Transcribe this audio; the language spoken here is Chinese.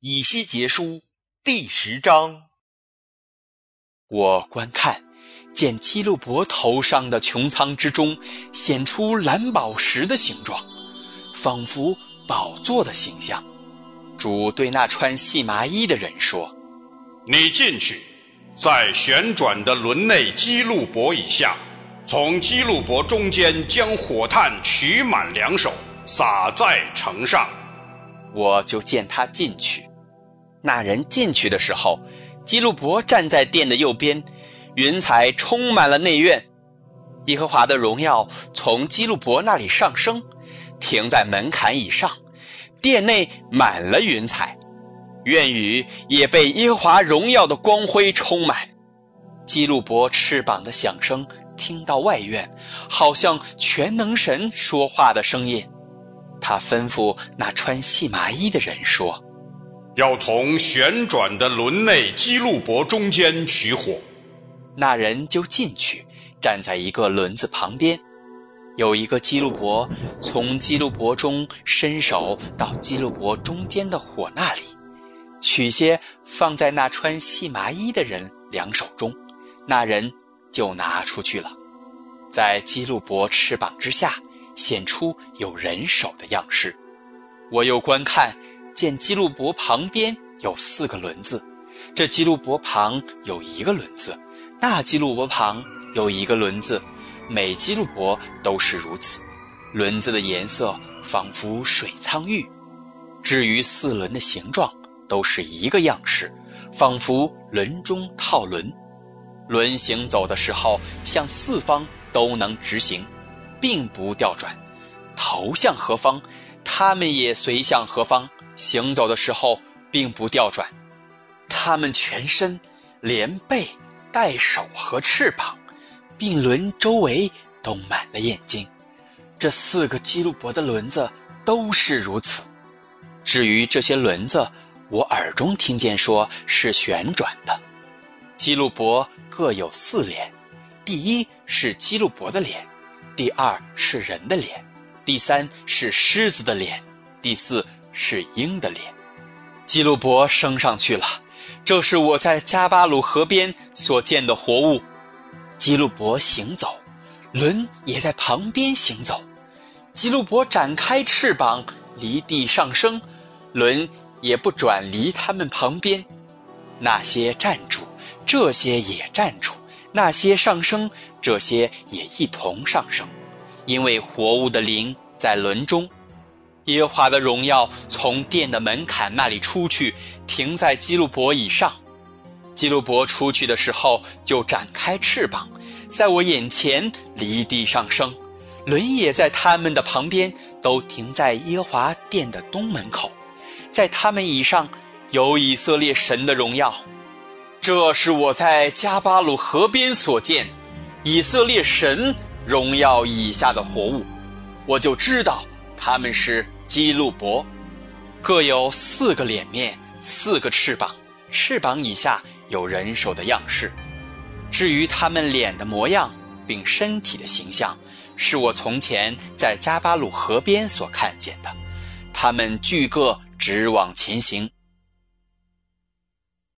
以西结书第10章。我观看，见基路伯头上的穹苍之中显出蓝宝石的形状，仿佛宝座的形象。主对那穿细麻衣的人说： 你进去，在旋转的轮内基路伯以下，从基路伯中间将火炭取满2手，撒在城上。 我就见他进去。那人进去的时候，基路伯站在殿的右边，云彩充满了内院。耶和华的荣耀从基路伯那里上升，停在门槛以上，殿内满了云彩，院宇也被耶和华荣耀的光辉充满。基路伯翅膀的响声听到外院，好像全能神说话的声音。他吩咐那穿细麻衣的人说： 要从旋转的轮内基路伯中间取火。 那人就进去，站在一个轮子旁边。有一个基路伯从基路伯中伸手到基路伯中间的火那里，取些放在那穿细麻衣的人2手中，那人就拿出去了。在基路伯翅膀之下显出有人手的样式。我又观看，见基路伯旁边有4个轮子，这基路伯旁有1个轮子，那基路伯旁有1个轮子，每基路伯都是如此。轮子的颜色仿佛水苍玉。至于4轮的形状，都是一个样式，仿佛轮中套轮。轮行走的时候，向4方都能直行，并不调转。头向何方，他们也随向何方，行走的时候并不调转。他们全身连背带手和翅膀，并轮周围都满了眼睛。这4个基路伯的轮子都是如此。至于这些轮子，我耳中听见说是旋转的。基路伯各有4脸，第1是基路伯的脸，第2是人的脸，第3是狮子的脸，第4是鹰的脸。基路伯升上去了，这是我在加巴鲁河边所见的活物。基路伯行走，轮也在旁边行走。基路伯展开翅膀，离地上升，轮也不转离他们旁边。那些站住，这些也站住；那些上升，这些也一同上升，因为活物的灵在轮中。耶和华的荣耀从殿的门槛那里出去，停在基路伯以上。基路伯出去的时候，就展开翅膀，在我眼前离地上升，轮也在他们的旁边，都停在耶和华殿的东门口。在他们以上有以色列神的荣耀。这是我在加巴鲁河边所见以色列神荣耀以下的活物，我就知道他们是基路伯，各有4个脸面，4个翅膀，翅膀以下有人手的样式。至于他们脸的模样并身体的形象，是我从前在加巴鲁河边所看见的。他们俱各直往前行。